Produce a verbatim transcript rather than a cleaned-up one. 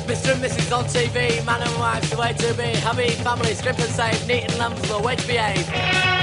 Mister and Missus on T V, man and wife, the way to be. Happy family, strip and save, neat and lamb for the way to behave.